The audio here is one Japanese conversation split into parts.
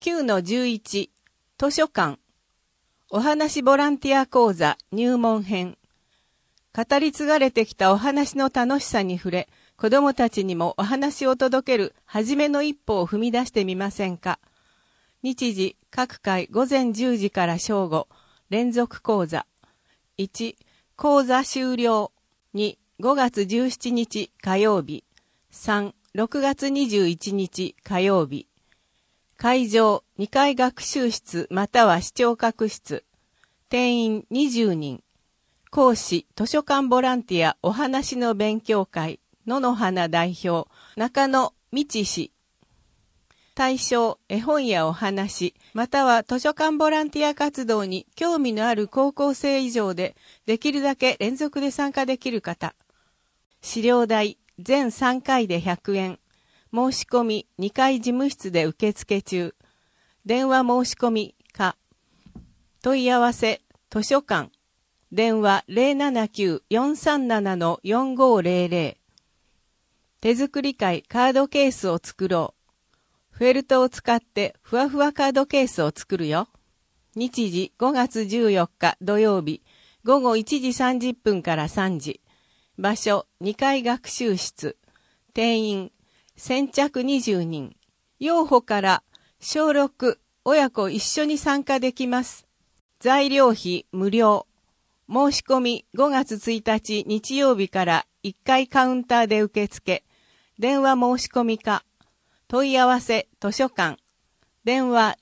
9-11 図書館お話ボランティア講座入門編。語り継がれてきたお話の楽しさに触れ、子どもたちにもお話を届ける初めの一歩を踏み出してみませんか。日時各回午前10時から正午、連続講座。1、講座終了。2、5月17日火曜日。3、6月21日火曜日。会場2階学習室または視聴覚室。定員20人。講師図書館ボランティアお話の勉強会野の花代表中野道氏。対象絵本やお話または図書館ボランティア活動に興味のある高校生以上でできるだけ連続で参加できる方。資料代全3回で100円。申し込み2階事務室で受付中。電話申し込みか。問い合わせ図書館。電話 079-437-4500。手作り会カードケースを作ろう。フェルトを使ってふわふわカードケースを作るよ。日時5月14日土曜日午後1時30分から3時。場所2階学習室。定員先着20人。幼保から小6親子一緒に参加できます。材料費無料。申し込み5月1日日曜日から1階カウンターで受付。電話申し込みか。問い合わせ図書館。電話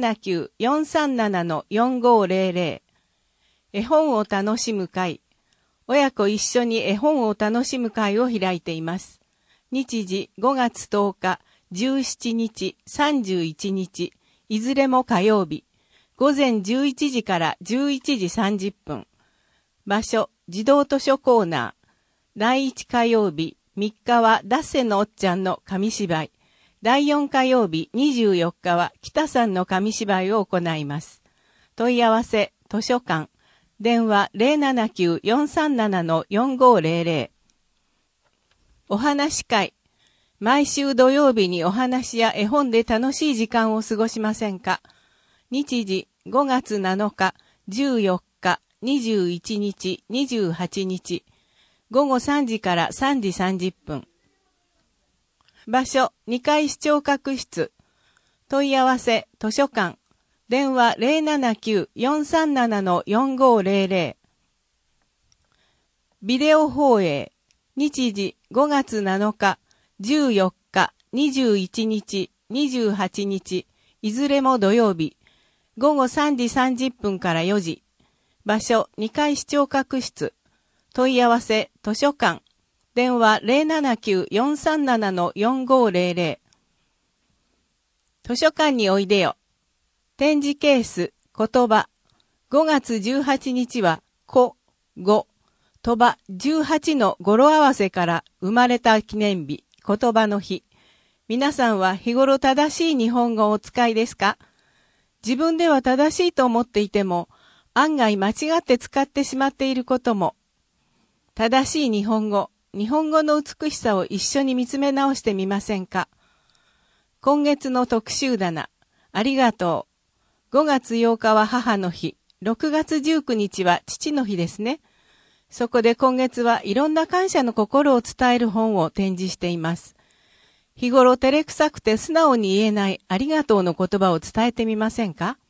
079-437-4500。絵本を楽しむ会。親子一緒に絵本を楽しむ会を開いています。日時5月10日、17日、31日、いずれも火曜日。午前11時から11時30分。場所、児童図書コーナー。第1火曜日、3日はダッセのおっちゃんの紙芝居。第4火曜日、24日は北さんの紙芝居を行います。問い合わせ、図書館。電話 079-437-4500。お話会。毎週土曜日にお話や絵本で楽しい時間を過ごしませんか。日時5月7日、14日、21日、28日。午後3時から3時30分。場所2階視聴覚室。問い合わせ図書館。電話 079-437-4500。ビデオ放映。日時5月7日、14日、21日、28日、いずれも土曜日。午後3時30分から4時。場所2階視聴覚室。問い合わせ図書館。電話 079-437-4500。図書館においでよ。展示ケース、言葉。5月18日は、語、とば18の語呂合わせから生まれた記念日、言葉の日。皆さんは日頃正しい日本語をお使いですか？自分では正しいと思っていても、案外間違って使ってしまっていることも。正しい日本語の美しさを一緒に見つめ直してみませんか？今月の特集棚、ありがとう。5月8日は母の日、6月19日は父の日ですね。そこで今月はいろんな感謝の心を伝える本を展示しています。日頃照れくさくて素直に言えないありがとうの言葉を伝えてみませんか？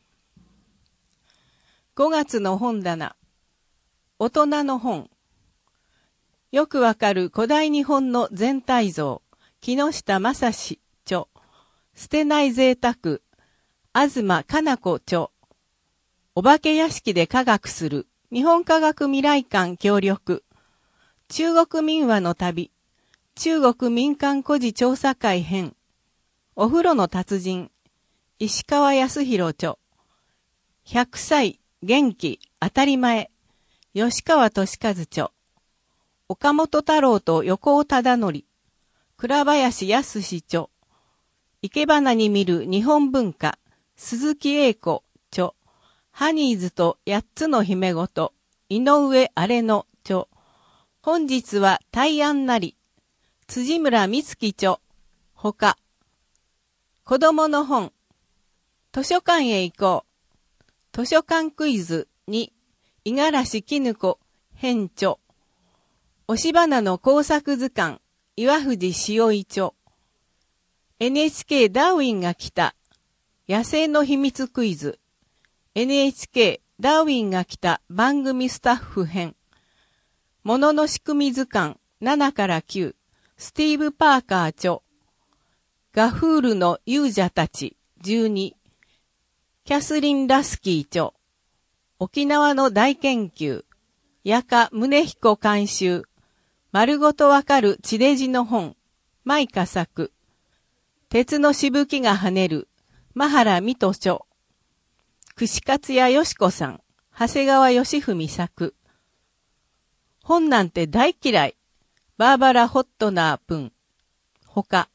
5 月の本棚。大人の本。よくわかる古代日本の全体像。木下正史著。捨てない贅沢。東加奈子著。お化け屋敷で科学する。日本科学未来館協力。中国民話の旅。中国民間孤児調査会編。お風呂の達人。石川康弘著。100歳、元気、当たり前。吉川俊和著。岡本太郎と横尾忠則。倉林康著。生け花に見る日本文化。鈴木英子著。ハニーズと8つの姫ごと、井上荒れの著。本日は大安なり、辻村美月著。ほか。子供の本。 図書館へ行こう。図書館クイズ2、五十嵐絹子編著。押し花の工作図鑑、岩藤塩井著。NHK ダーウィンが来た。野生の秘密クイズ。NHK ダーウィンが来た番組スタッフ編。ものの仕組み図鑑7から9。スティーブ・パーカー著。ガフールの勇者たち12。キャスリン・ラスキー著。沖縄の大研究。矢賀宗彦監修。丸ごとわかる地デジの本。舞香作。鉄のしぶきが跳ねる。マハラミト著。串カツ屋よしこさん。長谷川義文作。本なんて大嫌い。バーバラ・ホットナープン。他。